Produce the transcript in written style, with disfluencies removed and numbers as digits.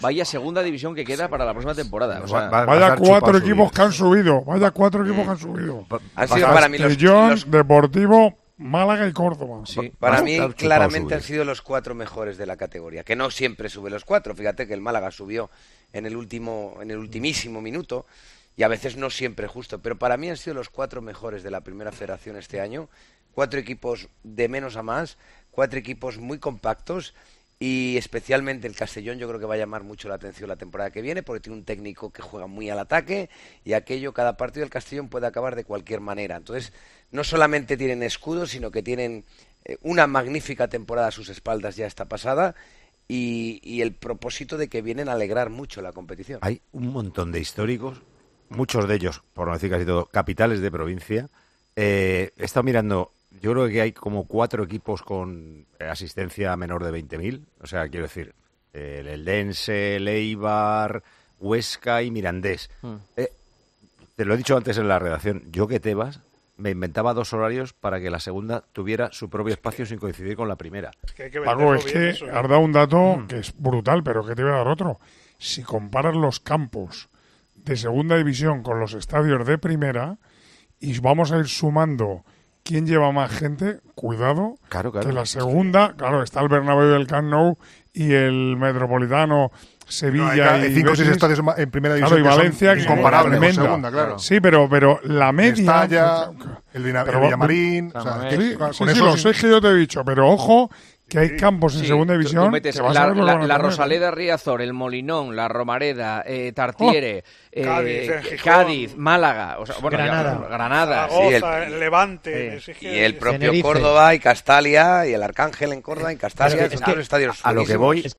vaya segunda división que queda para la próxima temporada. O sea, vaya 4 equipos que han subido. Vaya 4 equipos que han subido. Han sido para mí los Deportivo, Málaga y Córdoba. Sí, para mí claramente han sido los 4 mejores de la categoría, que no siempre sube los 4. Fíjate que el Málaga subió en el ultimísimo minuto y a veces no siempre justo, pero para mí han sido los 4 mejores de la Primera Federación este año. 4 equipos de menos a más, 4 equipos muy compactos y especialmente el Castellón yo creo que va a llamar mucho la atención la temporada que viene porque tiene un técnico que juega muy al ataque y cada partido del Castellón puede acabar de cualquier manera. Entonces, no solamente tienen escudos, sino que tienen una magnífica temporada a sus espaldas ya esta pasada y el propósito de que vienen a alegrar mucho la competición. Hay un montón de históricos, muchos de ellos, por no decir casi todo, capitales de provincia. He estado mirando. Yo creo que hay como 4 equipos con asistencia menor de 20.000. O sea, quiero decir, el Eldense, el Eibar, Huesca y Mirandés. Te lo he dicho antes en la redacción. Yo que Tebas me inventaba 2 horarios para que la segunda tuviera su propio espacio sin coincidir con la primera. Paco, es que has dado un dato que es brutal, pero que te voy a dar otro. Si comparas los campos de segunda división con los estadios de primera y vamos a ir sumando quién lleva más gente, cuidado, claro. que la segunda, claro, está el Bernabéu y el Camp Nou y el Metropolitano, Sevilla y 5 o 6 estadios en primera división, claro, y Valencia, que incomparable con segunda, claro. Sí, pero la media... Estalla, el Villamarín... Sí, los 6 que yo te he dicho, pero ojo... que hay campos en segunda división. Tú metes la Rosaleda, Riazor, el Molinón, la Romareda, Tartiere, Cádiz, Málaga, o sea, bueno, Granada, Zaragoza, Levante, y el propio Córdoba y Castalia y el Arcángel en Córdoba y Castalia, a lo que voy